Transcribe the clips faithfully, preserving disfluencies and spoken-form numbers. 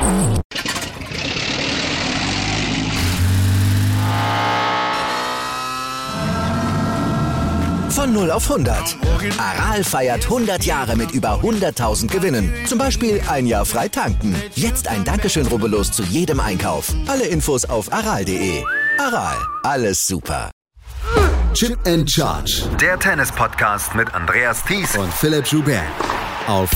Von null auf hundert. Aral feiert hundert Jahre mit über hunderttausend Gewinnen. Zum Beispiel ein Jahr frei tanken. Jetzt ein Dankeschön, rubbellos zu jedem Einkauf. Alle Infos auf aral punkt de. Aral, alles super. Chip and Charge. Der Tennis-Podcast mit Andreas Thies und Philipp Joubert. Auf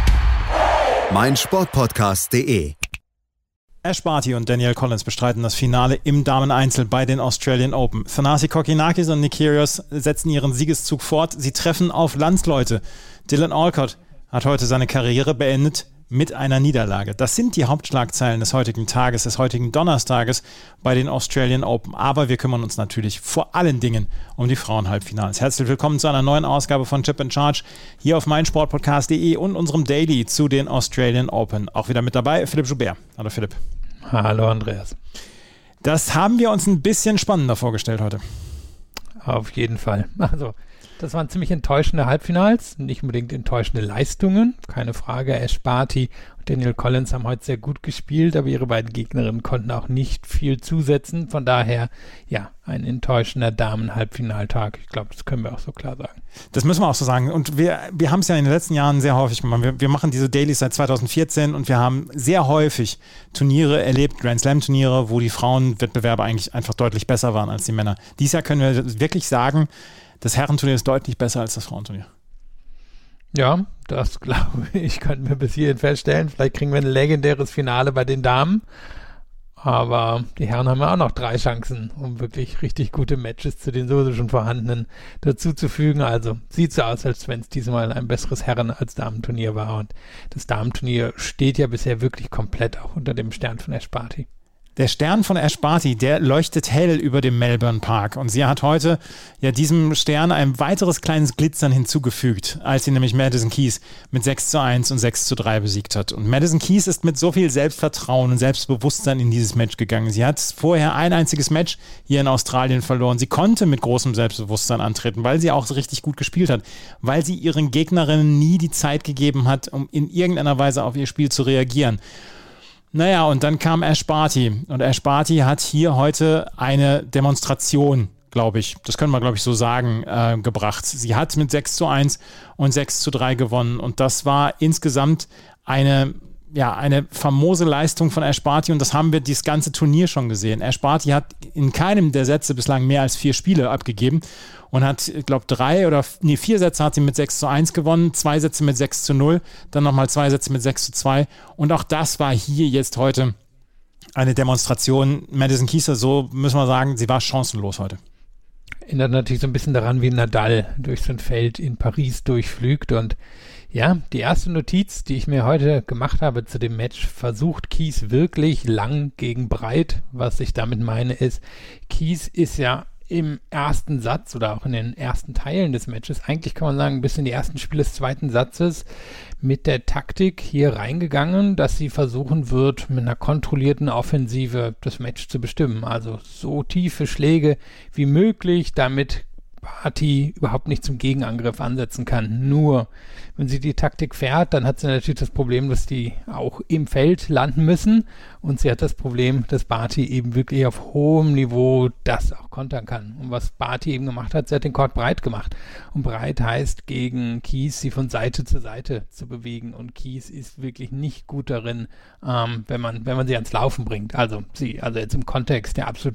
meinsportpodcast punkt de. Ash Barty und Danielle Collins bestreiten das Finale im Dameneinzel bei den Australian Open. Thanasi Kokkinakis und Nick Kyrgios setzen ihren Siegeszug fort. Sie treffen auf Landsleute. Dylan Alcott hat heute seine Karriere beendet mit einer Niederlage. Das sind die Hauptschlagzeilen des heutigen Tages, des heutigen Donnerstages bei den Australian Open. Aber wir kümmern uns natürlich vor allen Dingen um die Frauenhalbfinals. Herzlich willkommen zu einer neuen Ausgabe von Chip and Charge hier auf meinsportpodcast punkt de und unserem Daily zu den Australian Open. Auch wieder mit dabei Philipp Joubert. Hallo Philipp. Hallo Andreas. Das haben wir uns ein bisschen spannender vorgestellt heute. Auf jeden Fall. Also, das waren ziemlich enttäuschende Halbfinals, nicht unbedingt enttäuschende Leistungen, keine Frage. Ash Barty und Danielle Collins haben heute sehr gut gespielt, aber ihre beiden Gegnerinnen konnten auch nicht viel zusetzen. Von daher, ja, ein enttäuschender Damen-Halbfinaltag. Ich glaube, das können wir auch so klar sagen. Das müssen wir auch so sagen. Und wir, wir haben es ja in den letzten Jahren sehr häufig gemacht. Wir, wir machen diese Dailies seit zwanzig vierzehn und wir haben sehr häufig Turniere erlebt, Grand Slam-Turniere, wo die Frauenwettbewerbe eigentlich einfach deutlich besser waren als die Männer. Dieses Jahr können wir wirklich sagen, das Herrenturnier ist deutlich besser als das Frauenturnier. Ja, das glaube ich, könnten wir bis hierhin feststellen. Vielleicht kriegen wir ein legendäres Finale bei den Damen. Aber die Herren haben ja auch noch drei Chancen, um wirklich richtig gute Matches zu den sowieso schon vorhandenen dazu zu fügen. Also sieht so aus, als wenn es diesmal ein besseres Herren- als Damenturnier war. Und das Damenturnier steht ja bisher wirklich komplett auch unter dem Stern von Ash Barty. Der Stern von Ash Barty, der leuchtet hell über dem Melbourne Park und sie hat heute ja diesem Stern ein weiteres kleines Glitzern hinzugefügt, als sie nämlich Madison Keys mit sechs zu eins und sechs zu drei besiegt hat. Und Madison Keys ist mit so viel Selbstvertrauen und Selbstbewusstsein in dieses Match gegangen. Sie hat vorher ein einziges Match hier in Australien verloren. Sie konnte mit großem Selbstbewusstsein antreten, weil sie auch so richtig gut gespielt hat, weil sie ihren Gegnerinnen nie die Zeit gegeben hat, um in irgendeiner Weise auf ihr Spiel zu reagieren. Naja, und dann kam Ash Barty und Ash Barty hat hier heute eine Demonstration, glaube ich, das können wir, glaube ich, so sagen, äh, gebracht. Sie hat mit sechs zu eins und sechs zu drei gewonnen und das war insgesamt eine, ja, eine famose Leistung von Ash Barty und das haben wir dieses ganze Turnier schon gesehen. Ash Barty hat in keinem der Sätze bislang mehr als vier Spiele abgegeben und hat, ich glaube, drei oder nee, vier Sätze hat sie mit sechs zu eins gewonnen, zwei Sätze mit sechs zu null, dann nochmal zwei Sätze mit sechs zu zwei und auch das war hier jetzt heute eine Demonstration. Madison Keys, so müssen wir sagen, sie war chancenlos heute. Erinnert natürlich so ein bisschen daran, wie Nadal durch so ein Feld in Paris durchflügt und ja, die erste Notiz, die ich mir heute gemacht habe zu dem Match, versucht Keys wirklich lang gegen breit. Was ich damit meine ist, Keys ist ja im ersten Satz oder auch in den ersten Teilen des Matches, eigentlich kann man sagen, bis in die ersten Spiele des zweiten Satzes mit der Taktik hier reingegangen, dass sie versuchen wird, mit einer kontrollierten Offensive das Match zu bestimmen. Also so tiefe Schläge wie möglich, damit Barty überhaupt nicht zum Gegenangriff ansetzen kann. Nur, wenn sie die Taktik fährt, dann hat sie natürlich das Problem, dass die auch im Feld landen müssen und sie hat das Problem, dass Barty eben wirklich auf hohem Niveau das auch kontern kann. Und was Barty eben gemacht hat, sie hat den Court breit gemacht. Und breit heißt gegen Keys, sie von Seite zu Seite zu bewegen. Und Keys ist wirklich nicht gut darin, ähm, wenn man, wenn man sie ans Laufen bringt. Also sie, also jetzt im Kontext der absoluten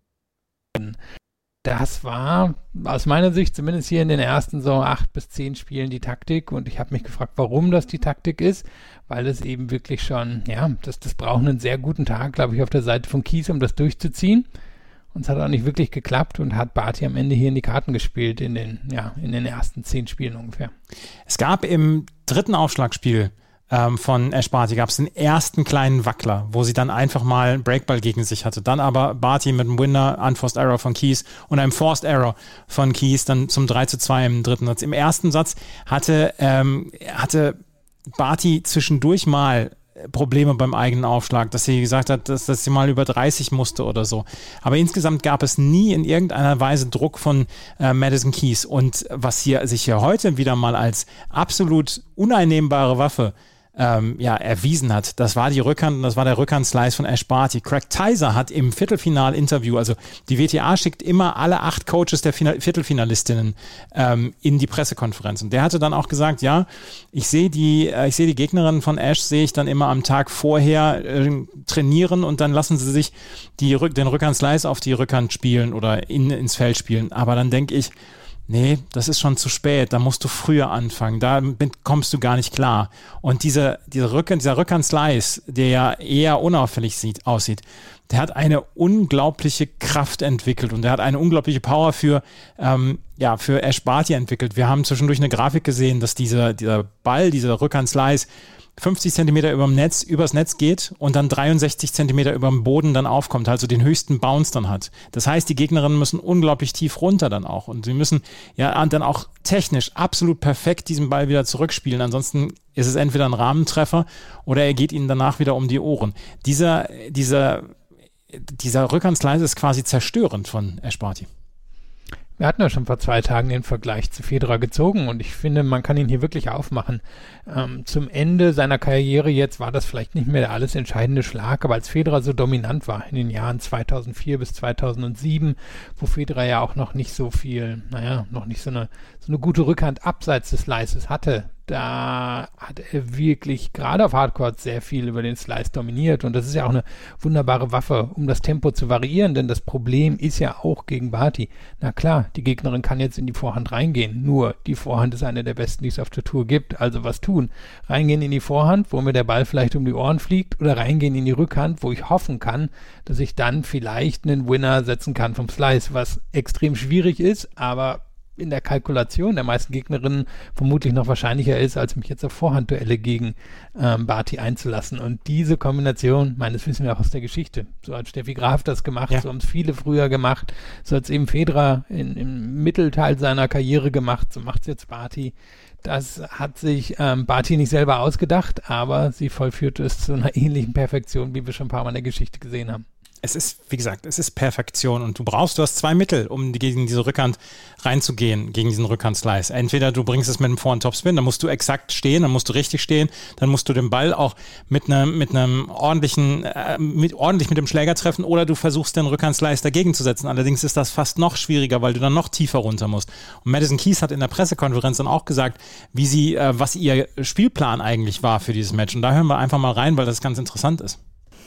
Das war aus meiner Sicht zumindest hier in den ersten so acht bis zehn Spielen die Taktik und ich habe mich gefragt, warum das die Taktik ist, weil es eben wirklich schon, ja, das, das braucht einen sehr guten Tag, glaube ich, auf der Seite von Keys, um das durchzuziehen und es hat auch nicht wirklich geklappt und hat Barty am Ende hier in die Karten gespielt in den, ja, in den ersten zehn Spielen ungefähr. Es gab im dritten Aufschlagspiel von Ash Barty gab es den ersten kleinen Wackler, wo sie dann einfach mal einen Breakball gegen sich hatte. Dann aber Barty mit einem Winner, Unforced Error von Keys und einem Forced Error von Keys dann zum drei zu zwei im dritten Satz. Im ersten Satz hatte, ähm, hatte Barty zwischendurch mal Probleme beim eigenen Aufschlag, dass sie gesagt hat, dass, dass sie mal über dreißig musste oder so. Aber insgesamt gab es nie in irgendeiner Weise Druck von äh, Madison Keys. Und was hier sich hier heute wieder mal als absolut uneinnehmbare Waffe ähm, ja, erwiesen hat. Das war die Rückhand und das war der Rückhand-Slice von Ash Barty. Craig Tyser hat im Viertelfinal-Interview, also die W T A schickt immer alle acht Coaches der Final- Viertelfinalistinnen ähm, in die Pressekonferenz. Und der hatte dann auch gesagt, ja, ich sehe die, äh, ich sehe die Gegnerin von Ash, sehe ich dann immer am Tag vorher äh, trainieren und dann lassen sie sich die, den Rückhand-Slice auf die Rückhand spielen oder in, ins Feld spielen. Aber dann denke ich, nee, das ist schon zu spät, da musst du früher anfangen, da kommst du gar nicht klar. Und diese, diese Rückhand, dieser Rückhand-Slice, der ja eher unauffällig sieht, aussieht, der hat eine unglaubliche Kraft entwickelt und der hat eine unglaubliche Power für, ähm, ja, für Ash Barty entwickelt. Wir haben zwischendurch eine Grafik gesehen, dass dieser, dieser Ball, dieser Rückhand-Slice fünfzig Zentimeter überm Netz, übers Netz geht und dann dreiundsechzig Zentimeter überm Boden dann aufkommt, also den höchsten Bounce dann hat. Das heißt, die Gegnerinnen müssen unglaublich tief runter dann auch und sie müssen ja dann auch technisch absolut perfekt diesen Ball wieder zurückspielen. Ansonsten ist es entweder ein Rahmentreffer oder er geht ihnen danach wieder um die Ohren. Dieser, dieser, dieser Rückhand-Slice ist quasi zerstörend von Ash Barty. Wir hatten ja schon vor zwei Tagen den Vergleich zu Federer gezogen und ich finde, man kann ihn hier wirklich aufmachen. Ähm, zum Ende seiner Karriere jetzt war das vielleicht nicht mehr der alles entscheidende Schlag, aber als Federer so dominant war in den Jahren zweitausendvier bis zweitausendsieben, wo Federer ja auch noch nicht so viel, naja, noch nicht so eine, so eine gute Rückhand abseits des Slices hatte, da hat er wirklich gerade auf Hardcourt sehr viel über den Slice dominiert und das ist ja auch eine wunderbare Waffe, um das Tempo zu variieren, denn das Problem ist ja auch gegen Barty. Na klar, die Gegnerin kann jetzt in die Vorhand reingehen, nur die Vorhand ist eine der besten, die es auf der Tour gibt, also was tun? Reingehen in die Vorhand, wo mir der Ball vielleicht um die Ohren fliegt oder reingehen in die Rückhand, wo ich hoffen kann, dass ich dann vielleicht einen Winner setzen kann vom Slice, was extrem schwierig ist, aber in der Kalkulation der meisten Gegnerinnen vermutlich noch wahrscheinlicher ist, als mich jetzt auf Vorhandduelle gegen ähm, Barty einzulassen. Und diese Kombination, meines wissen wir auch aus der Geschichte. So hat Steffi Graf das gemacht, ja. So haben es viele früher gemacht, so hat es eben Federer in, im Mittelteil seiner Karriere gemacht, so macht es jetzt Barty. Das hat sich ähm, Barty nicht selber ausgedacht, aber sie vollführte es zu einer ähnlichen Perfektion, wie wir schon ein paar Mal in der Geschichte gesehen haben. Es ist, wie gesagt, es ist Perfektion und du brauchst, du hast zwei Mittel, um gegen diese Rückhand reinzugehen, gegen diesen Rückhand-Slice. Entweder du bringst es mit einem Vorhand-Topspin, dann musst du exakt stehen, dann musst du richtig stehen, dann musst du den Ball auch mit einem, mit einem ordentlichen, äh, mit, ordentlich mit dem Schläger treffen oder du versuchst den Rückhand-Slice dagegen zu setzen. Allerdings ist das fast noch schwieriger, weil du dann noch tiefer runter musst. Und Madison Keys hat in der Pressekonferenz dann auch gesagt, wie sie, äh, was ihr Spielplan eigentlich war für dieses Match. Und da hören wir einfach mal rein, weil das ganz interessant ist.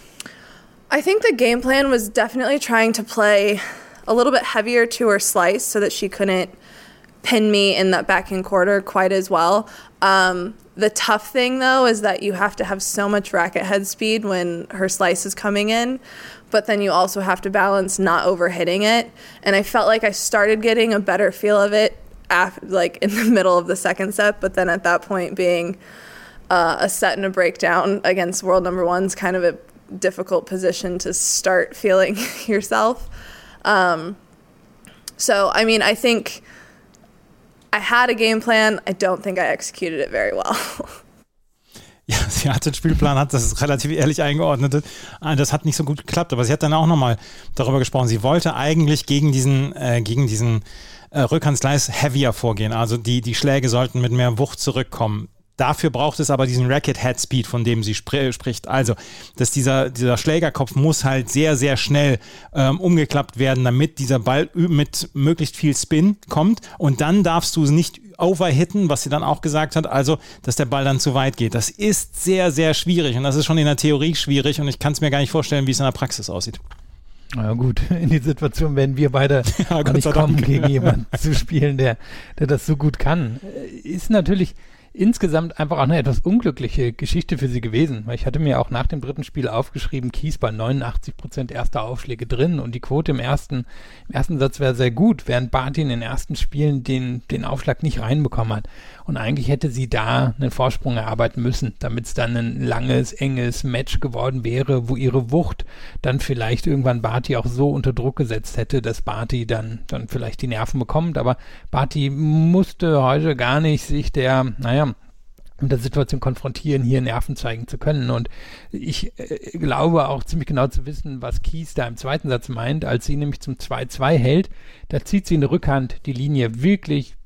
I think the game plan was definitely trying to play a little bit heavier to her slice so that she couldn't pin me in that backhand quarter quite as well. Um, the tough thing, though, is that you have to have so much racket head speed when her slice is coming in, but then you also have to balance not overhitting it. And I felt like I started getting a better feel of it after, like in the middle of the second set, but then at that point being uh, a set and a breakdown against world number one's kind of a difficult position to start feeling yourself. Um, so, I mean, I think I had a game plan. I don't think I executed it very well. Ja, sie hatte den Spielplan, hat das relativ ehrlich eingeordnet. Das hat nicht so gut geklappt, aber sie hat dann auch nochmal darüber gesprochen. Sie wollte eigentlich gegen diesen, äh, gegen diesen äh, Rückhand-Slice heavier vorgehen. Also die, die Schläge sollten mit mehr Wucht zurückkommen. Dafür braucht es aber diesen Racket-Head-Speed, von dem sie spr- spricht. Also, dass dieser, dieser Schlägerkopf muss halt sehr, sehr schnell ähm, umgeklappt werden, damit dieser Ball mit möglichst viel Spin kommt. Und dann darfst du es nicht overhitten, was sie dann auch gesagt hat, also, dass der Ball dann zu weit geht. Das ist sehr, sehr schwierig und das ist schon in der Theorie schwierig und ich kann es mir gar nicht vorstellen, wie es in der Praxis aussieht. Na gut, in die Situation werden wir beide ja, nicht kommen, gegen jemanden zu spielen, der, der das so gut kann. Ist natürlich insgesamt einfach auch eine etwas unglückliche Geschichte für sie gewesen, weil ich hatte mir auch nach dem dritten Spiel aufgeschrieben, Keys bei neunundachtzig Prozent erster Aufschläge drin und die Quote im ersten, im ersten Satz wäre sehr gut, während Barty in den ersten Spielen den, den Aufschlag nicht reinbekommen hat. Und eigentlich hätte sie da einen Vorsprung erarbeiten müssen, damit es dann ein langes, enges Match geworden wäre, wo ihre Wucht dann vielleicht irgendwann Barty auch so unter Druck gesetzt hätte, dass Barty dann, dann vielleicht die Nerven bekommt. Aber Barty musste heute gar nicht sich der, naja, mit der Situation konfrontieren, hier Nerven zeigen zu können. Und ich äh, glaube auch ziemlich genau zu wissen, was Keys da im zweiten Satz meint, als sie nämlich zum zwei zwei hält. Da zieht sie in der Rückhand die Linie wirklich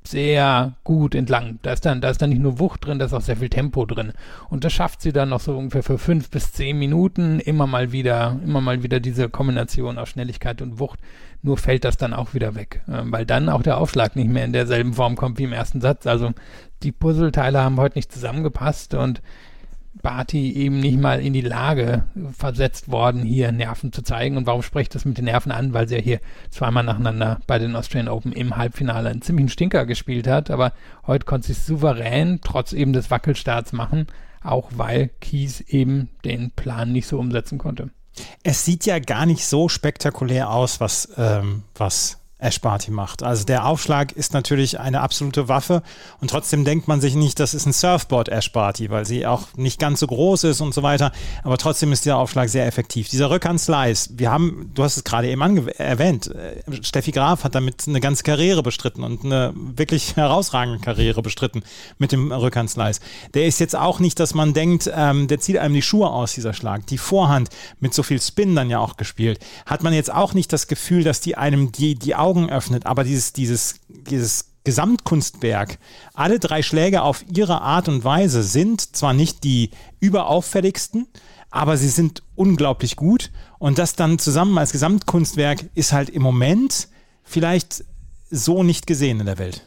sehr gut entlang. Da ist dann, da ist dann nicht nur Wucht drin, da ist auch sehr viel Tempo drin. Und das schafft sie dann noch so ungefähr für fünf bis zehn Minuten immer mal wieder, immer mal wieder diese Kombination aus Schnelligkeit und Wucht. Nur fällt das dann auch wieder weg, äh, weil dann auch der Aufschlag nicht mehr in derselben Form kommt wie im ersten Satz. Also die Puzzleteile haben heute nicht zusammengepasst und Barty eben nicht mal in die Lage versetzt worden, hier Nerven zu zeigen. Und warum spreche ich das mit den Nerven an? Weil sie ja hier zweimal nacheinander bei den Australian Open im Halbfinale einen ziemlichen Stinker gespielt hat. Aber heute konnte sie es souverän, trotz eben des Wackelstarts machen, auch weil Keys eben den Plan nicht so umsetzen konnte. Es sieht ja gar nicht so spektakulär aus, was, ähm, was Ash Barty macht. Also der Aufschlag ist natürlich eine absolute Waffe und trotzdem denkt man sich nicht, das ist ein Surfboard Ash Barty, weil sie auch nicht ganz so groß ist und so weiter, aber trotzdem ist dieser Aufschlag sehr effektiv. Dieser Rückhand-Slice, wir haben, du hast es gerade eben ange- erwähnt, Steffi Graf hat damit eine ganze Karriere bestritten und eine wirklich herausragende Karriere bestritten mit dem Rückhand-Slice. Der ist jetzt auch nicht, dass man denkt, ähm, der zieht einem die Schuhe aus, dieser Schlag. Die Vorhand mit so viel Spin dann ja auch gespielt. Hat man jetzt auch nicht das Gefühl, dass die einem die, die Augen öffnet, aber dieses, dieses, dieses Gesamtkunstwerk, alle drei Schläge auf ihre Art und Weise sind zwar nicht die überauffälligsten, aber sie sind unglaublich gut und das dann zusammen als Gesamtkunstwerk ist halt im Moment vielleicht so nicht gesehen in der Welt.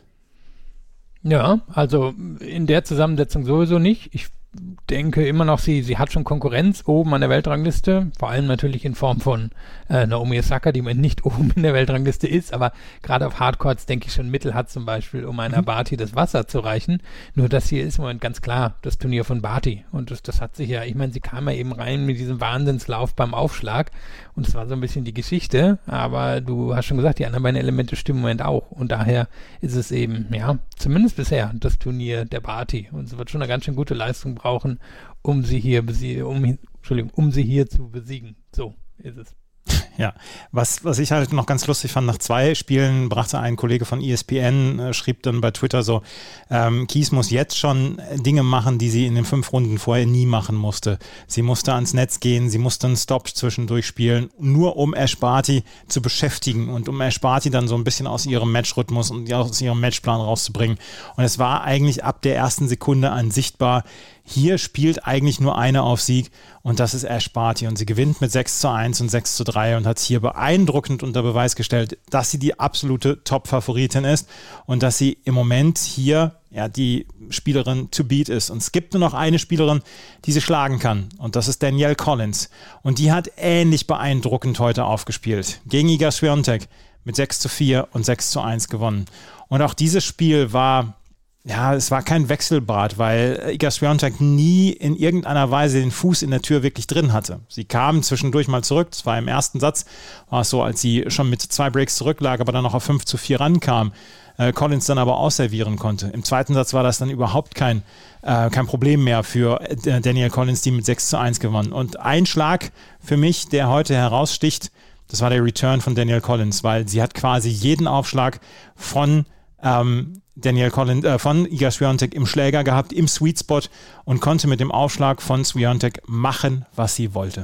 Ja, also in der Zusammensetzung sowieso nicht. Ich denke immer noch, sie, sie hat schon Konkurrenz oben an der Weltrangliste, vor allem natürlich in Form von äh, Naomi Osaka, die nicht oben in der Weltrangliste ist, aber gerade auf Hardcourts denke ich schon Mittel hat zum Beispiel, um einer mhm. Barty das Wasser zu reichen. Nur das hier ist im Moment ganz klar das Turnier von Barty und das, das hat sich ja, ich meine, sie kam ja eben rein mit diesem Wahnsinnslauf beim Aufschlag und das war so ein bisschen die Geschichte, aber du hast schon gesagt, die anderen beiden Elemente stimmen im Moment auch und daher ist es eben, ja, zumindest bisher das Turnier der Barty und es wird schon eine ganz schön gute Leistung brauchen, um sie hier besie- um, Entschuldigung, um sie hier zu besiegen. So ist es. Ja, was, was ich halt noch ganz lustig fand, nach zwei Spielen brachte ein Kollege von E S P N, äh, schrieb dann bei Twitter so, ähm, Keys muss jetzt schon Dinge machen, die sie in den fünf Runden vorher nie machen musste. Sie musste ans Netz gehen, sie musste einen Stop zwischendurch spielen, nur um Ash Barty zu beschäftigen und um Ash Barty dann so ein bisschen aus ihrem Matchrhythmus und aus ihrem Matchplan rauszubringen. Und es war eigentlich ab der ersten Sekunde an sichtbar, hier spielt eigentlich nur eine auf Sieg und das ist Ash Barty und sie gewinnt mit sechs zu eins und sechs zu drei und hat es hier beeindruckend unter Beweis gestellt, dass sie die absolute Top-Favoritin ist und dass sie im Moment hier ja die Spielerin to beat ist. Und es gibt nur noch eine Spielerin, die sie schlagen kann und das ist Danielle Collins und die hat ähnlich beeindruckend heute aufgespielt. Gegen Iga Swiatek mit sechs zu vier und sechs zu eins gewonnen. Und auch dieses Spiel war Ja, es war kein Wechselbad, weil Iga Swiatek nie in irgendeiner Weise den Fuß in der Tür wirklich drin hatte. Sie kam zwischendurch mal zurück, das war im ersten Satz, war es so, als sie schon mit zwei Breaks zurücklag, aber dann noch auf fünf zu vier rankam, äh, Collins dann aber ausservieren konnte. Im zweiten Satz war das dann überhaupt kein, äh, kein Problem mehr für äh, Danielle Collins, die mit sechs zu eins gewann. Und ein Schlag für mich, der heute heraussticht, das war der Return von Danielle Collins, weil sie hat quasi jeden Aufschlag von ähm, Danielle Collins, äh, von Iga Swiatek im Schläger gehabt, im Sweet Spot und konnte mit dem Aufschlag von Swiatek machen, was sie wollte.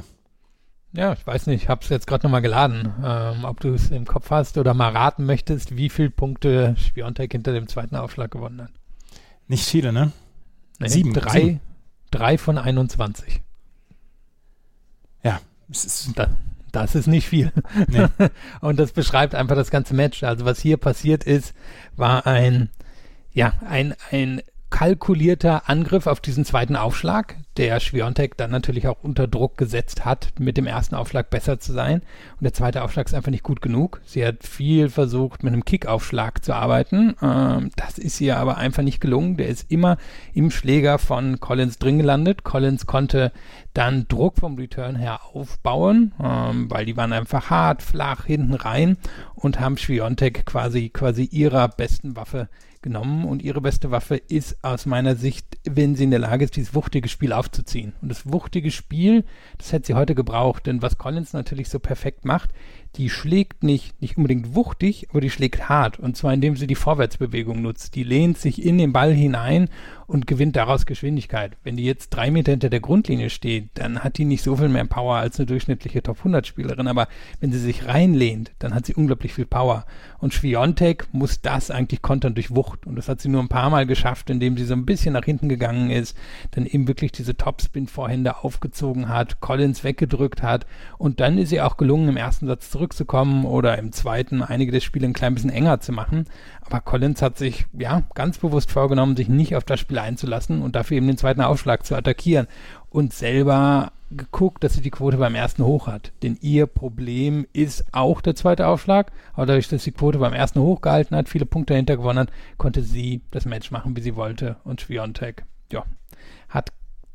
Ja, ich weiß nicht, ich habe es jetzt gerade nochmal geladen, ähm, ob du es im Kopf hast oder mal raten möchtest, wie viele Punkte Swiatek hinter dem zweiten Aufschlag gewonnen hat. Nicht viele, ne? Nee, sieben. Drei, sieben. drei von einundzwanzig. Ja, es ist... Da, das ist nicht viel. Nee. Und das beschreibt einfach das ganze Match. Also was hier passiert ist, war ein, ja, ein, ein kalkulierter Angriff auf diesen zweiten Aufschlag, der Swiatek dann natürlich auch unter Druck gesetzt hat, mit dem ersten Aufschlag besser zu sein. Und der zweite Aufschlag ist einfach nicht gut genug. Sie hat viel versucht, mit einem Kickaufschlag zu arbeiten. Ähm, das ist ihr aber einfach nicht gelungen. Der ist immer im Schläger von Collins drin gelandet. Collins konnte dann Druck vom Return her aufbauen, ähm, weil die waren einfach hart, flach, hinten rein und haben Swiatek quasi, quasi ihrer besten Waffe genommen und ihre beste Waffe ist aus meiner Sicht, wenn sie in der Lage ist, dieses wuchtige Spiel aufzunehmen, aufzuziehen. Und das wuchtige Spiel, das hätte sie heute gebraucht, denn was Collins natürlich so perfekt macht, die schlägt nicht, nicht unbedingt wuchtig, aber die schlägt hart. Und zwar indem sie die Vorwärtsbewegung nutzt. Die lehnt sich in den Ball hinein und gewinnt daraus Geschwindigkeit. Wenn die jetzt drei Meter hinter der Grundlinie steht, dann hat die nicht so viel mehr Power als eine durchschnittliche Top hundert Spielerin. Aber wenn sie sich reinlehnt, dann hat sie unglaublich viel Power. Und Swiatek muss das eigentlich kontern durch Wucht. Und das hat sie nur ein paar Mal geschafft, indem sie so ein bisschen nach hinten gegangen ist, dann eben wirklich diese Topspin-Vorhände aufgezogen hat, Collins weggedrückt hat. Und dann ist ihr auch gelungen, im ersten Satz zurückzukommen oder im zweiten einige der Spiele ein klein bisschen enger zu machen. Aber Collins hat sich ja ganz bewusst vorgenommen, sich nicht auf das Spiel einzulassen und dafür eben den zweiten Aufschlag zu attackieren und selber geguckt, dass sie die Quote beim ersten hoch hat. Denn ihr Problem ist auch der zweite Aufschlag, aber dadurch, dass sie die Quote beim ersten hoch gehalten hat, viele Punkte dahinter gewonnen hat, konnte sie das Match machen, wie sie wollte. Und Swiatek, ja, hat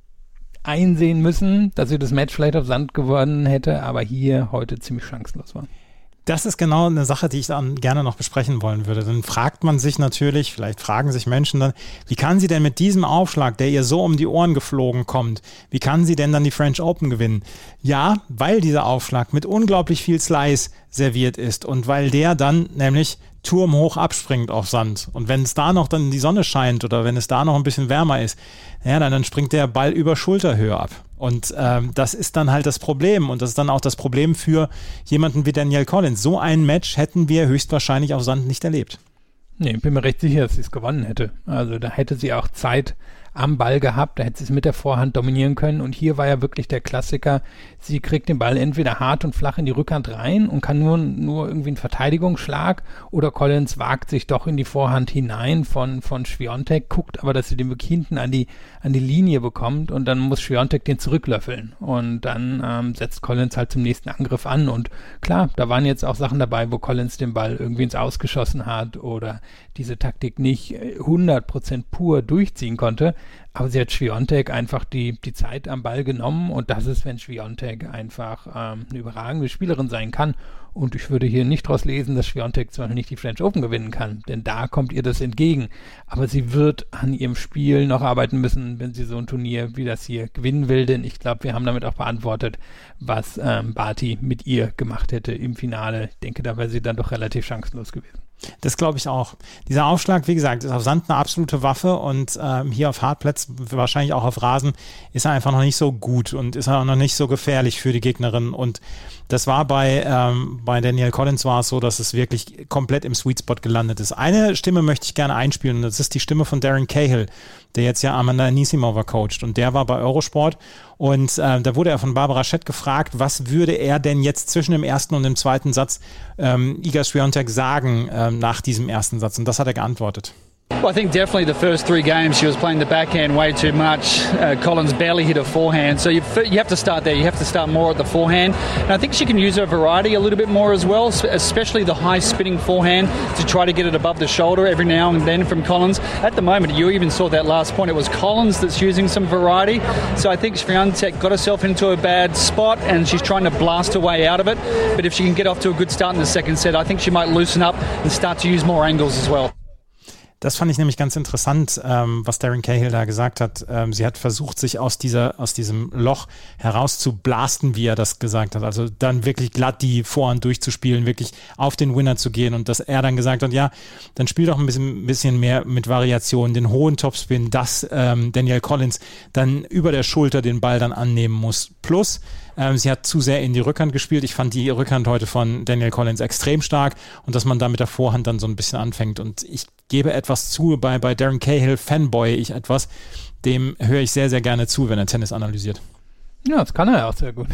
einsehen müssen, dass sie das Match vielleicht auf Sand gewonnen hätte, aber hier heute ziemlich chancenlos war. Das ist genau eine Sache, die ich dann gerne noch besprechen wollen würde. Dann fragt man sich natürlich, vielleicht fragen sich Menschen dann, wie kann sie denn mit diesem Aufschlag, der ihr so um die Ohren geflogen kommt, wie kann sie denn dann die French Open gewinnen? Ja, weil dieser Aufschlag mit unglaublich viel Slice serviert ist und weil der dann nämlich turmhoch abspringt auf Sand. Und wenn es da noch dann die Sonne scheint oder wenn es da noch ein bisschen wärmer ist, ja, dann, dann springt der Ball über Schulterhöhe ab. Und ähm, das ist dann halt das Problem. Und das ist dann auch das Problem für jemanden wie Danielle Collins. So ein Match hätten wir höchstwahrscheinlich auf Sand nicht erlebt. Nee, ich bin mir recht sicher, dass sie es gewonnen hätte. Also da hätte sie auch Zeit am Ball gehabt, da hätte sie es mit der Vorhand dominieren können. Und hier war ja wirklich der Klassiker, sie kriegt den Ball entweder hart und flach in die Rückhand rein und kann nur, nur irgendwie einen Verteidigungsschlag, oder Collins wagt sich doch in die Vorhand hinein von, von Swiatek, guckt aber, dass sie den wirklich hinten an die, an die Linie bekommt und dann muss Swiatek den zurücklöffeln. Und dann ähm, setzt Collins halt zum nächsten Angriff an. Und klar, da waren jetzt auch Sachen dabei, wo Collins den Ball irgendwie ins Ausgeschossen hat oder diese Taktik nicht hundert Prozent pur durchziehen konnte. Aber sie hat Swiatek einfach die, die Zeit am Ball genommen und das ist, wenn Swiatek einfach ähm, eine überragende Spielerin sein kann. Und ich würde hier nicht daraus lesen, dass Swiatek zum Beispiel nicht die French Open gewinnen kann, denn da kommt ihr das entgegen. Aber sie wird an ihrem Spiel noch arbeiten müssen, wenn sie so ein Turnier wie das hier gewinnen will, denn ich glaube, wir haben damit auch beantwortet, was ähm, Barty mit ihr gemacht hätte im Finale. Ich denke, da wäre sie dann doch relativ chancenlos gewesen. Das glaube ich auch. Dieser Aufschlag, wie gesagt, ist auf Sand eine absolute Waffe und ähm, hier auf Hartplatz, wahrscheinlich auch auf Rasen, ist er einfach noch nicht so gut und ist er auch noch nicht so gefährlich für die Gegnerin. Und das war bei, ähm, bei Danielle Collins war es so, dass es wirklich komplett im Sweet Spot gelandet ist. Eine Stimme möchte ich gerne einspielen und das ist die Stimme von Darren Cahill, der jetzt ja Amanda Anisimova coacht und der war bei Eurosport und äh, da wurde er von Barbara Schett gefragt, was würde er denn jetzt zwischen dem ersten und dem zweiten Satz ähm, Iga Swiatek sagen ähm, nach diesem ersten Satz und das hat er geantwortet. Well, I think definitely the first three games she was playing the backhand way too much. Uh, Collins barely hit her forehand, so you, you have to start there. You have to start more at the forehand. And I think she can use her variety a little bit more as well, especially the high spinning forehand to try to get it above the shoulder every now and then from Collins. At the moment, you even saw that last point, it was Collins that's using some variety. So I think Swiatek got herself into a bad spot and she's trying to blast her way out of it. But if she can get off to a good start in the second set, I think she might loosen up and start to use more angles as well. Das fand ich nämlich ganz interessant, ähm, was Darren Cahill da gesagt hat. Ähm, sie hat versucht, sich aus dieser, aus diesem Loch herauszublasten, wie er das gesagt hat. Also dann wirklich glatt die Vorhand durchzuspielen, wirklich auf den Winner zu gehen und dass er dann gesagt hat, ja, dann spiel doch ein bisschen, bisschen mehr mit Variationen, den hohen Topspin, dass ähm, Danielle Collins dann über der Schulter den Ball dann annehmen muss. Plus, Ähm, sie hat zu sehr in die Rückhand gespielt. Ich fand die Rückhand heute von Danielle Collins extrem stark und dass man da mit der Vorhand dann so ein bisschen anfängt. Und ich gebe etwas zu, bei, bei Darren Cahill fanboy ich etwas, dem höre ich sehr, sehr gerne zu, wenn er Tennis analysiert. Ja, das kann er ja auch sehr gut.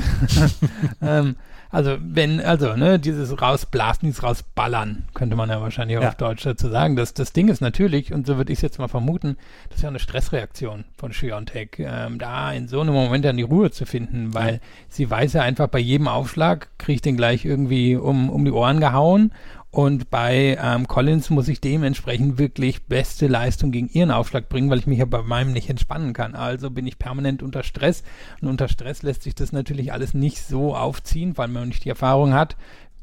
ähm, also wenn, also, ne, dieses Rausblasen, dieses Rausballern, könnte man ja wahrscheinlich auch ja. auf Deutsch dazu sagen. Das, das Ding ist natürlich, und so würde ich es jetzt mal vermuten, das ist ja eine Stressreaktion von Swiatek, ähm, da in so einem Moment dann die Ruhe zu finden, weil ja. sie weiß ja einfach, bei jedem Aufschlag kriege ich den gleich irgendwie um, um die Ohren gehauen. Und bei ähm, Collins muss ich dementsprechend wirklich beste Leistung gegen ihren Aufschlag bringen, weil ich mich ja bei meinem nicht entspannen kann. Also bin ich permanent unter Stress. Und unter Stress lässt sich das natürlich alles nicht so aufziehen, weil man nicht die Erfahrung hat.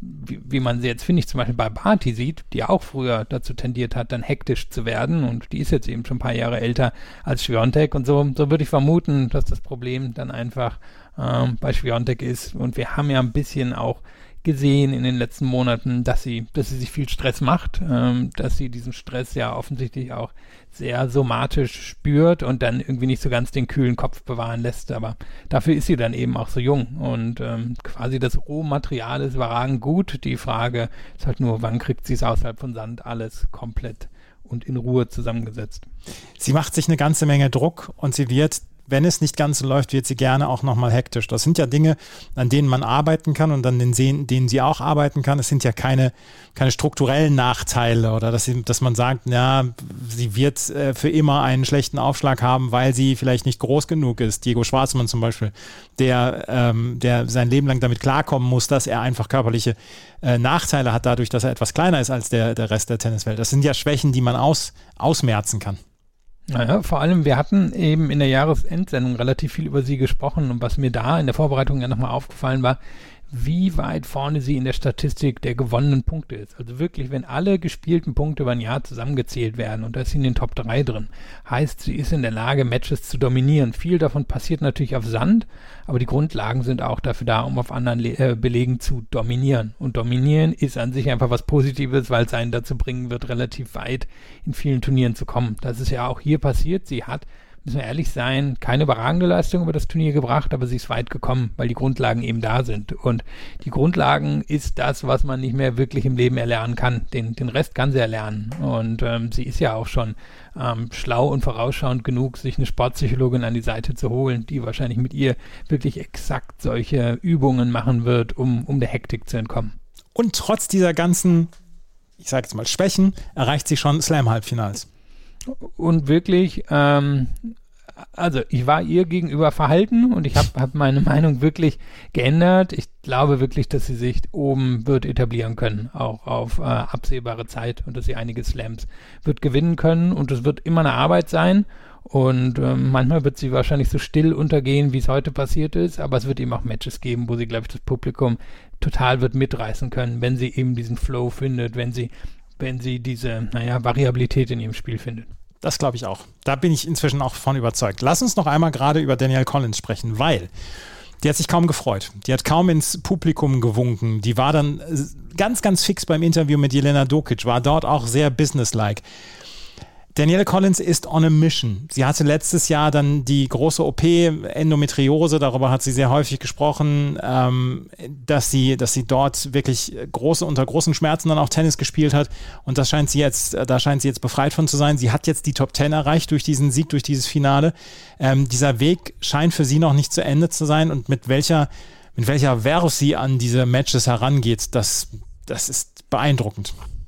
wie, wie man sie jetzt, finde ich, zum Beispiel bei Barty sieht, die auch früher dazu tendiert hat, dann hektisch zu werden und die ist jetzt eben schon ein paar Jahre älter als Swiatek und so, so würde ich vermuten, dass das Problem dann einfach ähm, bei Swiatek ist und wir haben ja ein bisschen auch gesehen in den letzten Monaten, dass sie, dass sie sich viel Stress macht, ähm, dass sie diesen Stress ja offensichtlich auch sehr somatisch spürt und dann irgendwie nicht so ganz den kühlen Kopf bewahren lässt, aber dafür ist sie dann eben auch so jung und ähm, quasi das Rohmaterial ist überragend gut. Die Frage ist halt nur, wann kriegt sie es außerhalb von Sand alles komplett und in Ruhe zusammengesetzt. Sie macht sich eine ganze Menge Druck und sie wird, wenn es nicht ganz so läuft, wird sie gerne auch nochmal hektisch. Das sind ja Dinge, an denen man arbeiten kann und an denen, denen sie auch arbeiten kann. Es sind ja keine, keine strukturellen Nachteile oder dass, sie, dass man sagt, ja, sie wird äh, für immer einen schlechten Aufschlag haben, weil sie vielleicht nicht groß genug ist. Diego Schwartzmann zum Beispiel, der, ähm, der sein Leben lang damit klarkommen muss, dass er einfach körperliche äh, Nachteile hat, dadurch, dass er etwas kleiner ist als der, der Rest der Tenniswelt. Das sind ja Schwächen, die man aus, ausmerzen kann. Naja, vor allem, wir hatten eben in der Jahresendsendung relativ viel über sie gesprochen und was mir da in der Vorbereitung ja nochmal aufgefallen war, wie weit vorne sie in der Statistik der gewonnenen Punkte ist. Also wirklich, wenn alle gespielten Punkte über ein Jahr zusammengezählt werden und da ist sie in den Top drei drin, heißt, sie ist in der Lage, Matches zu dominieren. Viel davon passiert natürlich auf Sand, aber die Grundlagen sind auch dafür da, um auf anderen Le- äh, Belegen zu dominieren. Und dominieren ist an sich einfach was Positives, weil es einen dazu bringen wird, relativ weit in vielen Turnieren zu kommen. Das ist ja auch hier passiert. Sie hat, müssen wir ehrlich sein, keine überragende Leistung über das Turnier gebracht, aber sie ist weit gekommen, weil die Grundlagen eben da sind. Und die Grundlagen ist das, was man nicht mehr wirklich im Leben erlernen kann. Den, den Rest kann sie erlernen. Und ähm, sie ist ja auch schon ähm, schlau und vorausschauend genug, sich eine Sportpsychologin an die Seite zu holen, die wahrscheinlich mit ihr wirklich exakt solche Übungen machen wird, um, um der Hektik zu entkommen. Und trotz dieser ganzen, ich sage jetzt mal Schwächen, erreicht sie schon Slam-Halbfinals. Und wirklich, ähm, also ich war ihr gegenüber verhalten und ich habe hab meine Meinung wirklich geändert. Ich glaube wirklich, dass sie sich oben wird etablieren können, auch auf äh, absehbare Zeit und dass sie einige Slams wird gewinnen können und es wird immer eine Arbeit sein und ähm, manchmal wird sie wahrscheinlich so still untergehen, wie es heute passiert ist, aber es wird eben auch Matches geben, wo sie, glaube ich, das Publikum total wird mitreißen können, wenn sie eben diesen Flow findet, wenn sie wenn sie diese, naja, Variabilität in ihrem Spiel findet. Das glaube ich auch. Da bin ich inzwischen auch von überzeugt. Lass uns noch einmal gerade über Danielle Collins sprechen, weil die hat sich kaum gefreut. Die hat kaum ins Publikum gewunken. Die war dann ganz, ganz fix beim Interview mit Jelena Dokic, war dort auch sehr businesslike. Danielle Collins ist on a mission. Sie hatte letztes Jahr dann die große O P, Endometriose, darüber hat sie sehr häufig gesprochen, ähm, dass sie, dass sie dort wirklich große, unter großen Schmerzen dann auch Tennis gespielt hat und das scheint sie jetzt, da scheint sie jetzt befreit von zu sein. Sie hat jetzt die Top Ten erreicht durch diesen Sieg, durch dieses Finale. Ähm, dieser Weg scheint für sie noch nicht zu Ende zu sein und mit welcher, mit welcher Verve sie an diese Matches herangeht, das, das ist beeindruckend.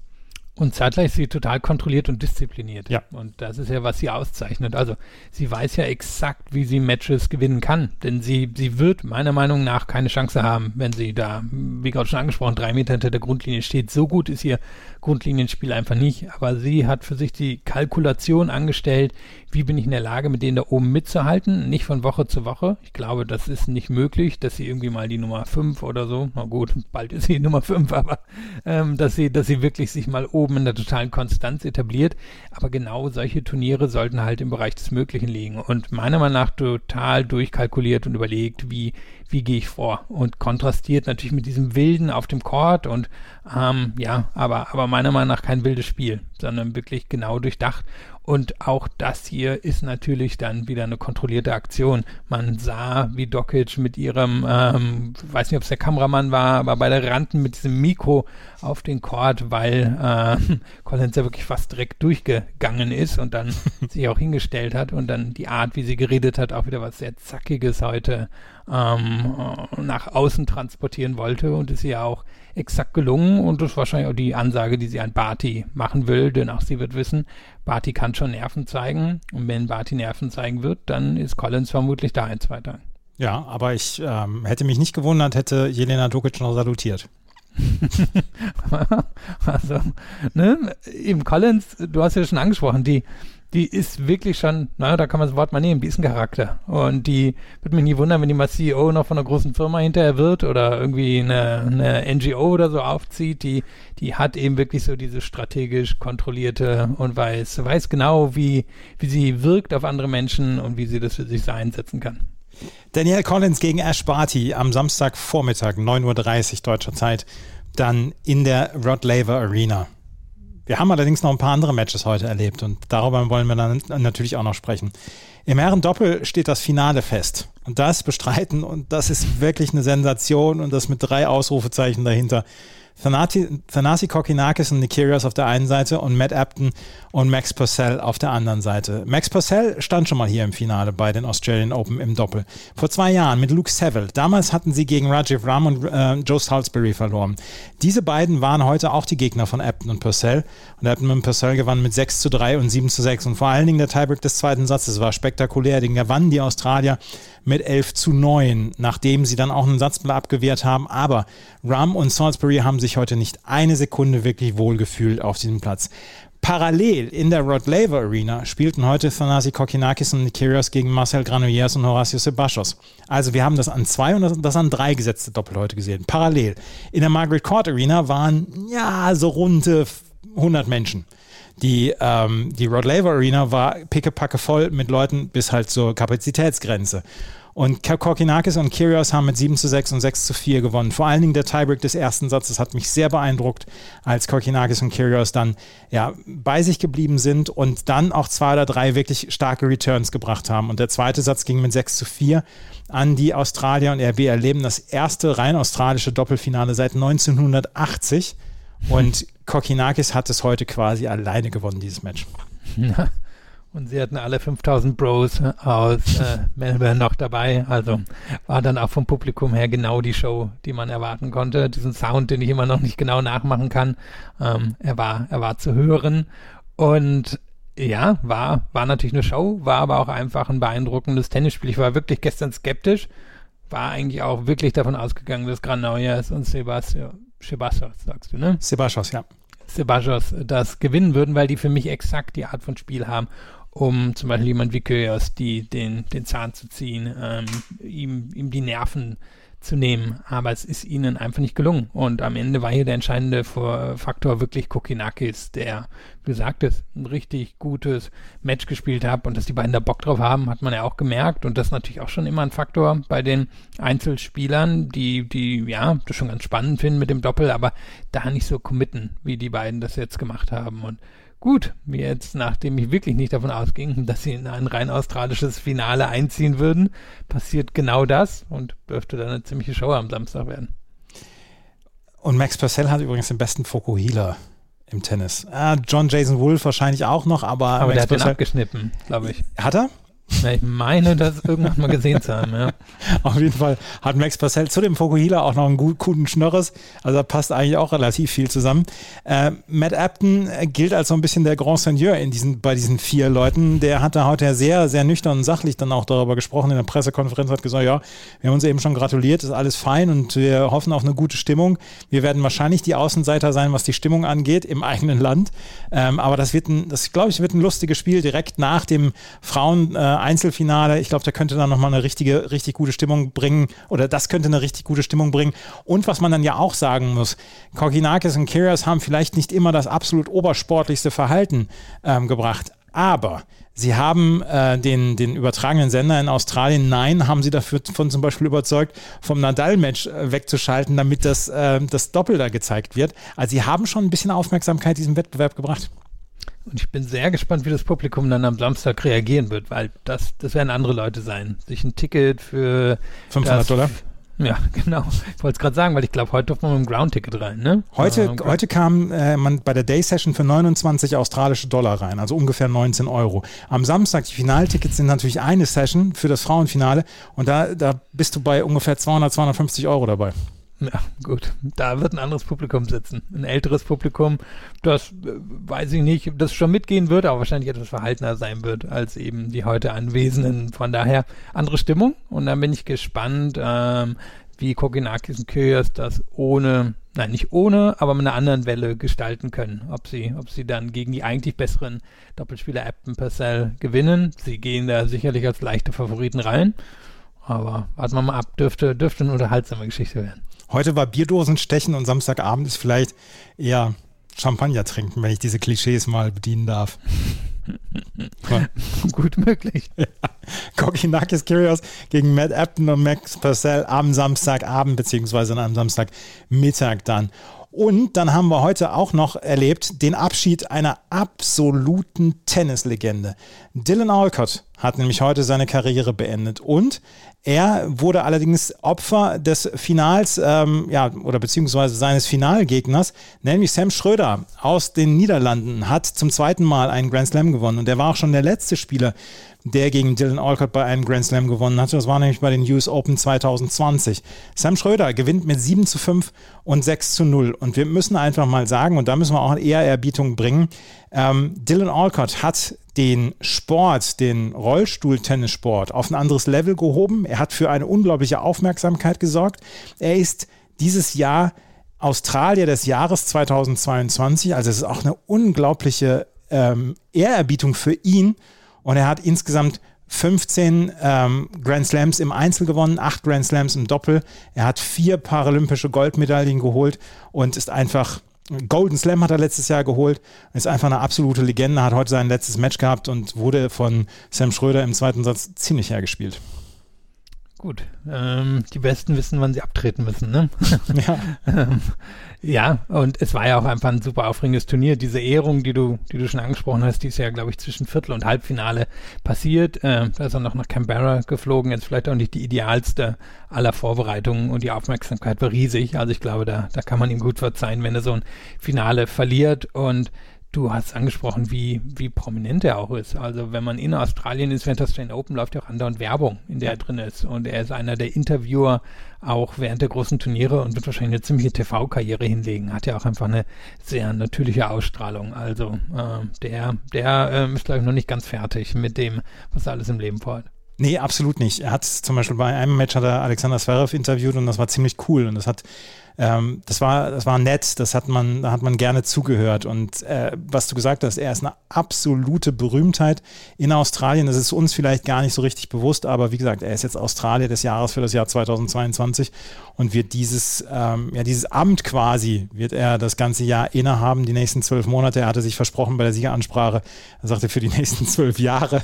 Und zeitgleich ist sie total kontrolliert und diszipliniert. Ja. Und das ist ja, was sie auszeichnet. Also sie weiß ja exakt, wie sie Matches gewinnen kann. Denn sie, sie wird meiner Meinung nach keine Chance haben, wenn sie da, wie gerade schon angesprochen, drei Meter hinter der Grundlinie steht. So gut ist ihr Grundlinienspiel einfach nicht. Aber sie hat für sich die Kalkulation angestellt, wie bin ich in der Lage, mit denen da oben mitzuhalten. Nicht von Woche zu Woche. Ich glaube, das ist nicht möglich, dass sie irgendwie mal die Nummer fünf oder so, na gut, bald ist sie Nummer fünf, aber ähm, dass sie, dass sie wirklich sich mal oben in der totalen Konstanz etabliert, aber genau solche Turniere sollten halt im Bereich des Möglichen liegen und meiner Meinung nach total durchkalkuliert und überlegt, wie, wie gehe ich vor und kontrastiert natürlich mit diesem Wilden auf dem Court und ähm, ja, aber, aber meiner Meinung nach kein wildes Spiel, sondern wirklich genau durchdacht. Und auch das hier ist natürlich dann wieder eine kontrollierte Aktion. Man sah, wie Dokic mit ihrem, ähm, weiß nicht, ob es der Kameramann war, aber bei der rannten mit diesem Mikro auf den Court, weil äh, Collins ja wirklich fast direkt durchgegangen ist und dann sich auch hingestellt hat und dann die Art, wie sie geredet hat, auch wieder was sehr Zackiges heute ähm, nach außen transportieren wollte und ist ihr auch exakt gelungen und das ist wahrscheinlich auch die Ansage, die sie an Barty machen will, denn auch sie wird wissen, Barty kann schon Nerven zeigen und wenn Barty Nerven zeigen wird, dann ist Collins vermutlich da in zwei Tagen. Ja, aber ich ähm, hätte mich nicht gewundert, hätte Jelena Dokic noch salutiert. Also, ne, eben Collins, du hast ja schon angesprochen, die die ist wirklich schon, naja, da kann man das Wort mal nehmen, die ist ein Charakter. Und die würde mich nie wundern, wenn die mal C E O noch von einer großen Firma hinterher wird oder irgendwie eine, eine N G O oder so aufzieht. Die, die hat eben wirklich so diese strategisch kontrollierte und weiß, weiß genau, wie, wie sie wirkt auf andere Menschen und wie sie das für sich so einsetzen kann. Danielle Collins gegen Ash Barty am Samstagvormittag, neun Uhr dreißig deutscher Zeit, dann in der Rod Laver Arena. Wir haben allerdings noch ein paar andere Matches heute erlebt und darüber wollen wir dann natürlich auch noch sprechen. Im Herren-Doppel steht das Finale fest und das bestreiten und das ist wirklich eine Sensation und das mit drei Ausrufezeichen dahinter. Thanasi, Thanasi Kokkinakis und Nick Kyrgios auf der einen Seite und Matt Upton und Max Purcell auf der anderen Seite. Max Purcell stand schon mal hier im Finale bei den Australian Open im Doppel. Vor zwei Jahren mit Luke Saville. Damals hatten sie gegen Rajiv Ram und äh, Joe Salisbury verloren. Diese beiden waren heute auch die Gegner von Upton und Purcell. Und Upton und Purcell gewannen mit sechs zu drei und sieben zu sechs. Und vor allen Dingen der Tiebreak des zweiten Satzes war spektakulär. Den gewannen die Australier mit elf zu neun, nachdem sie dann auch einen Satzball abgewehrt haben. Aber Ram und Salisbury haben sich heute nicht eine Sekunde wirklich wohlgefühlt auf diesem Platz. Parallel in der Rod Laver Arena spielten heute Thanasi Kokkinakis und Nick Kyrgios gegen Marcel Granollers und Horacio Sebastos. Also wir haben das an zwei und das an drei gesetzte Doppel heute gesehen. Parallel. In der Margaret Court Arena waren ja so runde hundert Menschen. Die, ähm, die Rod Laver Arena war pickepacke voll mit Leuten bis halt zur Kapazitätsgrenze. Und Kokkinakis und Kyrgios haben mit sieben zu sechs und sechs zu vier gewonnen. Vor allen Dingen der Tiebreak des ersten Satzes hat mich sehr beeindruckt, als Kokkinakis und Kyrgios dann ja, bei sich geblieben sind und dann auch zwei oder drei wirklich starke Returns gebracht haben. Und der zweite Satz ging mit sechs zu vier an die Australier und wir erleben das erste rein australische Doppelfinale seit neunzehnhundertachtzig. Und Kokkinakis hat es heute quasi alleine gewonnen, dieses Match. Ja. Und sie hatten alle fünftausend Bros aus äh, Melbourne noch dabei. Also war dann auch vom Publikum her genau die Show, die man erwarten konnte. Diesen Sound, den ich immer noch nicht genau nachmachen kann. Ähm, er war, er war zu hören. Und ja, war, war natürlich eine Show, war aber auch einfach ein beeindruckendes Tennisspiel. Ich war wirklich gestern skeptisch. War eigentlich auch wirklich davon ausgegangen, dass Granollers und Sebastos, Sebastos, sagst du, ne? Sebastos, ja. Sebastos das gewinnen würden, weil die für mich exakt die Art von Spiel haben, um zum Beispiel jemand wie Kyrgios die, den, den Zahn zu ziehen, ähm, ihm, ihm die Nerven zu nehmen. Aber es ist ihnen einfach nicht gelungen. Und am Ende war hier der entscheidende Faktor wirklich Kokkinakis, der, wie gesagt, ein richtig gutes Match gespielt hat. Und dass die beiden da Bock drauf haben, hat man ja auch gemerkt. Und das ist natürlich auch schon immer ein Faktor bei den Einzelspielern, die, die, ja, das schon ganz spannend finden mit dem Doppel, aber da nicht so committen, wie die beiden das jetzt gemacht haben. Und gut, jetzt, nachdem ich wirklich nicht davon ausging, dass sie in ein rein australisches Finale einziehen würden, passiert genau das und dürfte dann eine ziemliche Show am Samstag werden. Und Max Purcell hat übrigens den besten Fokuhila im Tennis. Ah, John Jason Wolf wahrscheinlich auch noch, aber, aber Max der hat Purcell den abgeschnitten, glaube ich. Hat er? Ja, ich meine, das irgendwann mal gesehen zu haben, ja. Auf jeden Fall hat Max Purcell zu dem Fokuhila auch noch einen gut, guten Schnörres. Also da passt eigentlich auch relativ viel zusammen. Äh, Matt Upton gilt als so ein bisschen der Grand Seigneur in diesen, bei diesen vier Leuten. Der hat da heute sehr, sehr nüchtern und sachlich dann auch darüber gesprochen. In der Pressekonferenz hat gesagt, ja, wir haben uns eben schon gratuliert, ist alles fein und wir hoffen auf eine gute Stimmung. Wir werden wahrscheinlich die Außenseiter sein, was die Stimmung angeht im eigenen Land. Ähm, aber das wird ein, das glaube ich, wird ein lustiges Spiel direkt nach dem Frauen äh, Einzelfinale. Ich glaube, da könnte dann nochmal eine richtige, richtig gute Stimmung bringen oder das könnte eine richtig gute Stimmung bringen. Und was man dann ja auch sagen muss, Kokkinakis und Kyrgios haben vielleicht nicht immer das absolut obersportlichste Verhalten ähm, gebracht, aber sie haben äh, den, den übertragenen Sender in Australien, nein, haben sie dafür von zum Beispiel überzeugt, vom Nadal-Match äh, wegzuschalten, damit das, äh, das Doppel da gezeigt wird. Also sie haben schon ein bisschen Aufmerksamkeit diesem Wettbewerb gebracht. Und ich bin sehr gespannt, wie das Publikum dann am Samstag reagieren wird, weil das, das werden andere Leute sein. Sich ein Ticket für fünfhundert Dollar? Ja, genau. Ich wollte es gerade sagen, weil ich glaube, heute durfte man mit dem Ground-Ticket rein, ne? Heute, äh, heute kam äh, man bei der Day-Session für neunundzwanzig australische Dollar rein, also ungefähr neunzehn Euro. Am Samstag, die Finaltickets sind natürlich eine Session für das Frauenfinale und da, da bist du bei ungefähr zweihundert, zweihundertfünfzig Euro dabei. Ja, gut. Da wird ein anderes Publikum sitzen. Ein älteres Publikum, das, äh, weiß ich nicht, das schon mitgehen wird, aber wahrscheinlich etwas verhaltener sein wird als eben die heute Anwesenden. Von daher andere Stimmung. Und dann bin ich gespannt, ähm, wie Kokkinakis und Kyrgios das ohne nein, nicht ohne, aber mit einer anderen Welle gestalten können. Ob sie, ob sie dann gegen die eigentlich besseren Doppelspieler Upton, Purcell gewinnen. Sie gehen da sicherlich als leichte Favoriten rein. Aber warten wir mal ab, dürfte, dürfte eine unterhaltsame Geschichte werden. Heute war Bierdosen stechen und Samstagabend ist vielleicht eher Champagner trinken, wenn ich diese Klischees mal bedienen darf. Gut möglich. Ja. Kokkinakis Kyrgios gegen Matt Upton und Max Purcell am Samstagabend beziehungsweise am Samstagmittag dann. Und dann haben wir heute auch noch erlebt den Abschied einer absoluten Tennislegende. Dylan Alcott hat nämlich heute seine Karriere beendet und er wurde allerdings Opfer des Finals, ähm, ja, oder beziehungsweise seines Finalgegners, nämlich Sam Schröder aus den Niederlanden, hat zum zweiten Mal einen Grand Slam gewonnen und er war auch schon der letzte Spieler, der gegen Dylan Alcott bei einem Grand Slam gewonnen hatte. Das war nämlich bei den U S Open zwanzig zwanzig. Sam Schröder gewinnt mit sieben zu fünf und sechs zu null. Und wir müssen einfach mal sagen, und da müssen wir auch eher Ehrerbietung bringen, ähm, Dylan Alcott hat den Sport, den Rollstuhl-Tennissport auf ein anderes Level gehoben. Er hat für eine unglaubliche Aufmerksamkeit gesorgt. Er ist dieses Jahr Australier des Jahres zweitausendzweiundzwanzig. Also es ist auch eine unglaubliche ähm, Ehrerbietung für ihn. Und er hat insgesamt fünfzehn ähm, Grand Slams im Einzel gewonnen, acht Grand Slams im Doppel. Er hat vier paralympische Goldmedaillen geholt und ist einfach, Golden Slam hat er letztes Jahr geholt, ist einfach eine absolute Legende, hat heute sein letztes Match gehabt und wurde von Sam Schröder im zweiten Satz ziemlich hergespielt. Gut, ähm, die Besten wissen, wann sie abtreten müssen, ne? Ja. ähm, ja, und es war ja auch einfach ein super aufregendes Turnier. Diese Ehrung, die du, die du schon angesprochen hast, die ist ja, glaube ich, zwischen Viertel- und Halbfinale passiert. Ähm, da ist er noch nach Canberra geflogen, jetzt vielleicht auch nicht die idealste aller Vorbereitungen und die Aufmerksamkeit war riesig. Also ich glaube, da, da kann man ihm gut verzeihen, wenn er so ein Finale verliert. Und du hast angesprochen, wie, wie prominent er auch ist. Also wenn man in Australien ist, während der Australian Open läuft ja auch andauernd Werbung, in der er drin ist. Und er ist einer der Interviewer auch während der großen Turniere und wird wahrscheinlich eine ziemliche T V-Karriere hinlegen. Hat ja auch einfach eine sehr natürliche Ausstrahlung. Also äh, der, der äh, ist, glaube ich, noch nicht ganz fertig mit dem, was er alles im Leben vorhat. Nee, absolut nicht. Er hat zum Beispiel bei einem Match hat er Alexander Zverev interviewt und das war ziemlich cool und das hat Ähm, das war, das war nett, das hat man, da hat man gerne zugehört und äh, was du gesagt hast, er ist eine absolute Berühmtheit in Australien, das ist uns vielleicht gar nicht so richtig bewusst, aber wie gesagt, er ist jetzt Australier des Jahres für das Jahr zweitausendzweiundzwanzig und wird dieses, ähm, ja, dieses Amt quasi, wird er das ganze Jahr innehaben, die nächsten zwölf Monate, er hatte sich versprochen bei der Siegeransprache, er sagte für die nächsten zwölf Jahre,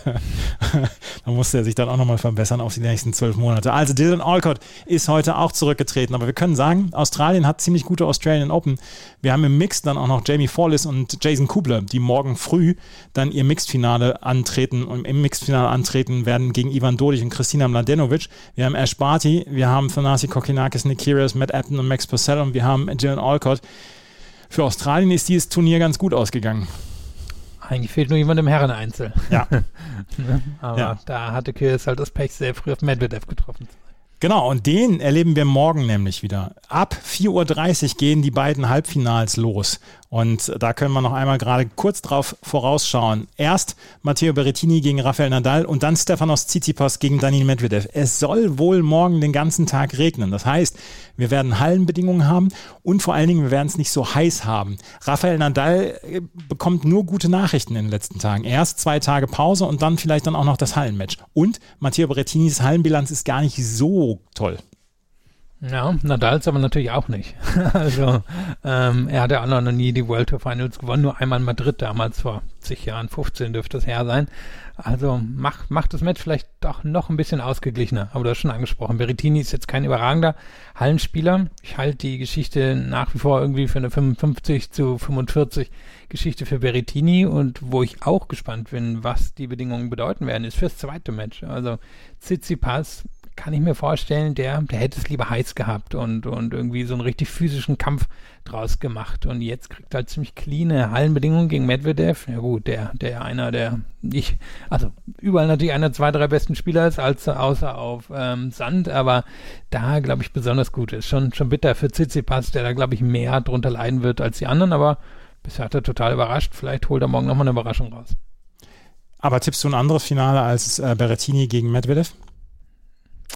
da musste er sich dann auch nochmal verbessern auf die nächsten zwölf Monate. Also Dylan Alcott ist heute auch zurückgetreten, aber wir können sagen, Australien Australien hat ziemlich gute Australian Open. Wir haben im Mix dann auch noch Jamie Forlis und Jason Kubler, die morgen früh dann ihr Mixed-Finale antreten und im Mixed-Finale antreten werden gegen Ivan Dodig und Kristina Mladenovic. Wir haben Ash Barty, wir haben Thanasi Kokkinakis, Nick Kyrgios, Matt Upton und Max Purcell und wir haben Dylan Alcott. Für Australien ist dieses Turnier ganz gut ausgegangen. Eigentlich fehlt nur jemand im Herren-Einzel. Ja. Aber ja. Da hatte Kyrgios halt das Pech, sehr früh auf Medvedev getroffen. Genau, und den erleben wir morgen nämlich wieder. Ab vier Uhr dreißig gehen die beiden Halbfinals los. Und da können wir noch einmal gerade kurz drauf vorausschauen. Erst Matteo Berrettini gegen Rafael Nadal und dann Stefanos Tsitsipas gegen Daniil Medvedev. Es soll wohl morgen den ganzen Tag regnen. Das heißt, wir werden Hallenbedingungen haben und vor allen Dingen, wir werden es nicht so heiß haben. Rafael Nadal bekommt nur gute Nachrichten in den letzten Tagen. Erst zwei Tage Pause und dann vielleicht dann auch noch das Hallenmatch. Und Matteo Berrettinis Hallenbilanz ist gar nicht so toll. Ja, Nadals aber natürlich auch nicht. Also ähm, er hat ja auch noch nie die World Tour Finals gewonnen, nur einmal in Madrid damals vor zig Jahren, fünfzehn dürfte es her sein. Also macht macht das Match vielleicht doch noch ein bisschen ausgeglichener. Aber du hast schon angesprochen, Berrettini ist jetzt kein überragender Hallenspieler. Ich halte die Geschichte nach wie vor irgendwie für eine fünfundfünfzig zu fünfundvierzig Geschichte für Berrettini und wo ich auch gespannt bin, was die Bedingungen bedeuten werden, ist fürs zweite Match. Also Tsitsipas kann ich mir vorstellen, der, der hätte es lieber heiß gehabt und, und irgendwie so einen richtig physischen Kampf draus gemacht. Und jetzt kriegt er halt ziemlich cleane Hallenbedingungen gegen Medvedev. Ja gut, der, der einer, der nicht, also überall natürlich einer, zwei, drei besten Spieler ist, als außer auf ähm, Sand, aber da, glaube ich, besonders gut ist. Schon, schon bitter für Tsitsipas, der da, glaube ich, mehr drunter leiden wird als die anderen, aber bisher hat er total überrascht. Vielleicht holt er morgen nochmal eine Überraschung raus. Aber tippst du ein anderes Finale als äh, Berrettini gegen Medvedev?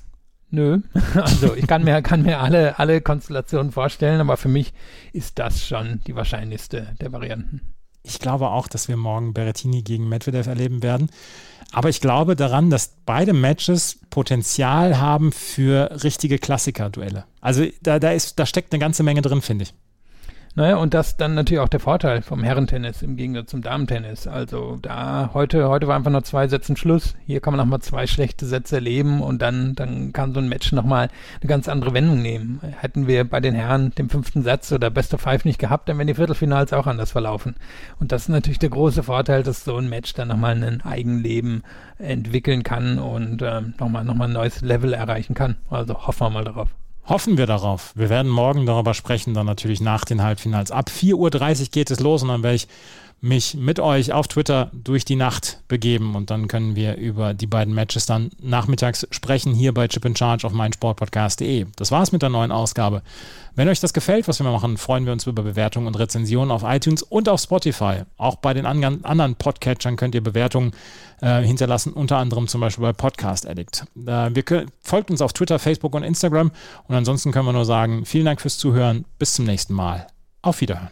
Nö, also ich kann mir, kann mir alle, alle Konstellationen vorstellen, aber für mich ist das schon die wahrscheinlichste der Varianten. Ich glaube auch, dass wir morgen Berrettini gegen Medvedev erleben werden. Aber ich glaube daran, dass beide Matches Potenzial haben für richtige Klassiker-Duelle. Also da, da, ist, da steckt eine ganze Menge drin, finde ich. Naja, und das dann natürlich auch der Vorteil vom Herrentennis im Gegensatz zum Damentennis. Also da, heute, heute war einfach nur zwei Sätzen Schluss. Hier kann man nochmal zwei schlechte Sätze erleben und dann, dann kann so ein Match nochmal eine ganz andere Wendung nehmen. Hätten wir bei den Herren den fünften Satz oder Best of Five nicht gehabt, dann wären die Viertelfinals auch anders verlaufen. Und das ist natürlich der große Vorteil, dass so ein Match dann nochmal ein Eigenleben entwickeln kann und ähm, nochmal, nochmal ein neues Level erreichen kann. Also hoffen wir mal darauf. Hoffen wir darauf. Wir werden morgen darüber sprechen, dann natürlich nach den Halbfinals. Ab vier Uhr dreißig geht es los und dann werde ich mich mit euch auf Twitter durch die Nacht begeben und dann können wir über die beiden Matches dann nachmittags sprechen hier bei Chip in Charge auf meinsportpodcast punkt de. Das war's mit der neuen Ausgabe. Wenn euch das gefällt, was wir machen, freuen wir uns über Bewertungen und Rezensionen auf iTunes und auf Spotify. Auch bei den anderen Podcatchern könnt ihr Bewertungen äh, hinterlassen, unter anderem zum Beispiel bei Podcast Addict. Äh, wir können, folgt uns auf Twitter, Facebook und Instagram und ansonsten können wir nur sagen, vielen Dank fürs Zuhören. Bis zum nächsten Mal. Auf Wiederhören.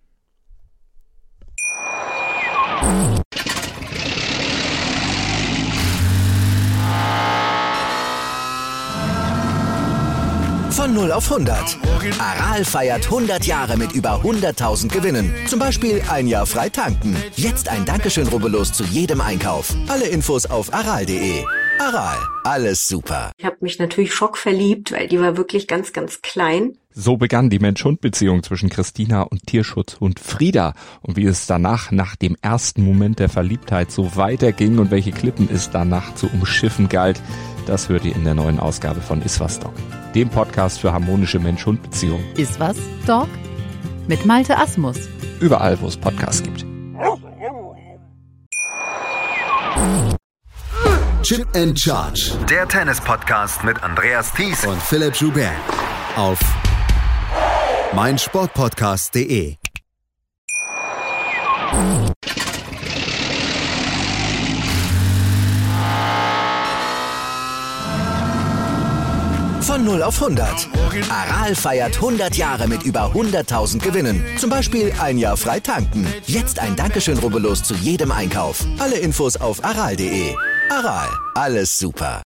Von null auf hundert. Aral feiert hundert Jahre mit über hunderttausend Gewinnen. Zum Beispiel ein Jahr frei tanken. Jetzt ein Dankeschön, rubbellos zu jedem Einkauf. Alle Infos auf aral punkt de. Aral, alles super. Ich habe mich natürlich schockverliebt, weil die war wirklich ganz, ganz klein. So begann die Mensch-Hund-Beziehung zwischen Christina und Tierschutzhund Frieda. Und wie es danach, nach dem ersten Moment der Verliebtheit, so weiterging und welche Klippen es danach zu umschiffen galt, das hört ihr in der neuen Ausgabe von Iswas Dog, dem Podcast für harmonische Mensch-Hund-Beziehungen. Iswas Dog mit Malte Asmus. Überall, wo es Podcasts gibt. Chip and Charge. Der Tennis-Podcast mit Andreas Thies und Philipp Joubert auf meinsportpodcast punkt de. Von null auf hundert. Aral feiert hundert Jahre mit über hunderttausend Gewinnen. Zum Beispiel ein Jahr frei tanken. Jetzt ein Dankeschön, rubbellos zu jedem Einkauf. Alle Infos auf aral punkt de. Aral, alles super.